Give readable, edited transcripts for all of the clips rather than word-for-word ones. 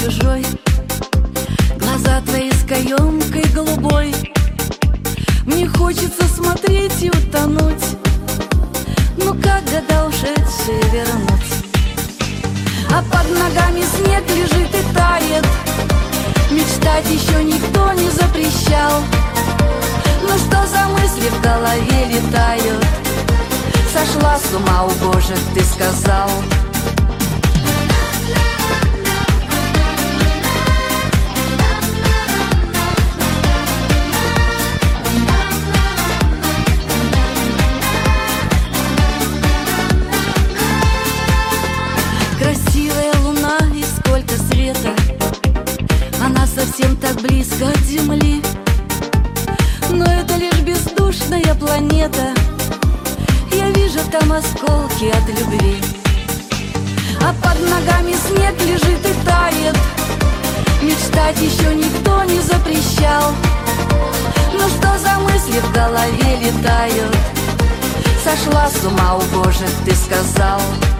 чужой. Глаза твои с каемкой голубой. Мне хочется смотреть и утонуть, ну как года ушедшие вернуть? А под ногами снег лежит и тает. Мечтать еще никто не запрещал. Ну что за мысли в голове летают? Сошла с ума, о Боже, ты сказал. Красивая луна и сколько света, она совсем так близко от земли. Но это лишь бездушная планета, я вижу там осколки от любви. А под ногами снег лежит и тает. Мечтать еще никто не запрещал. Ну что за мысли в голове летают? Сошла с ума, о Боже, ты сказал.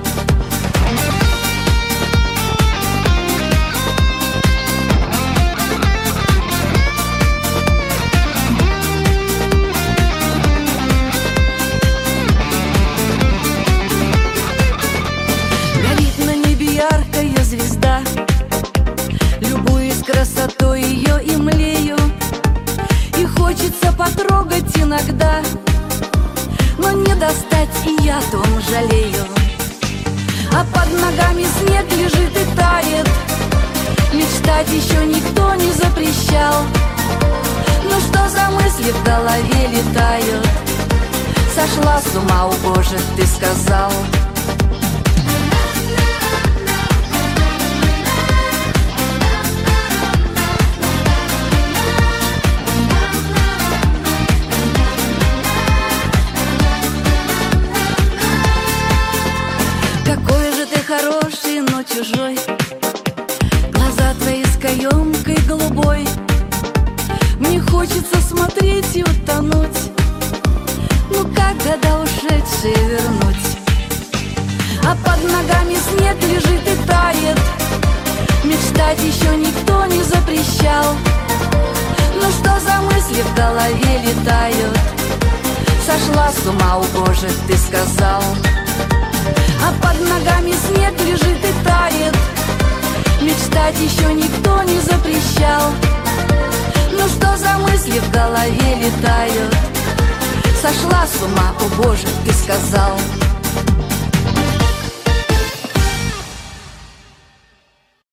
Яркая звезда, любуюсь красотой ее и млею. И хочется потрогать иногда, но не достать, и я о том жалею. А под ногами снег лежит и тает. Мечтать еще никто не запрещал. Ну что за мысли в голове летают? Сошла с ума, о Боже, ты сказал. Какой же ты хороший, но чужой. Глаза твои с каемкой голубой. Мне хочется смотреть и утонуть, ну как года ушедшие вернуть? А под ногами снег лежит и тает. Мечтать еще никто не запрещал. Ну что за мысли в голове летают? Сошла с ума, о Боже, ты сказал. А под ногами снег лежит и тает. Мечтать еще никто не запрещал. Ну что за мысли в голове летают? Сошла с ума, о Боже, ты сказал.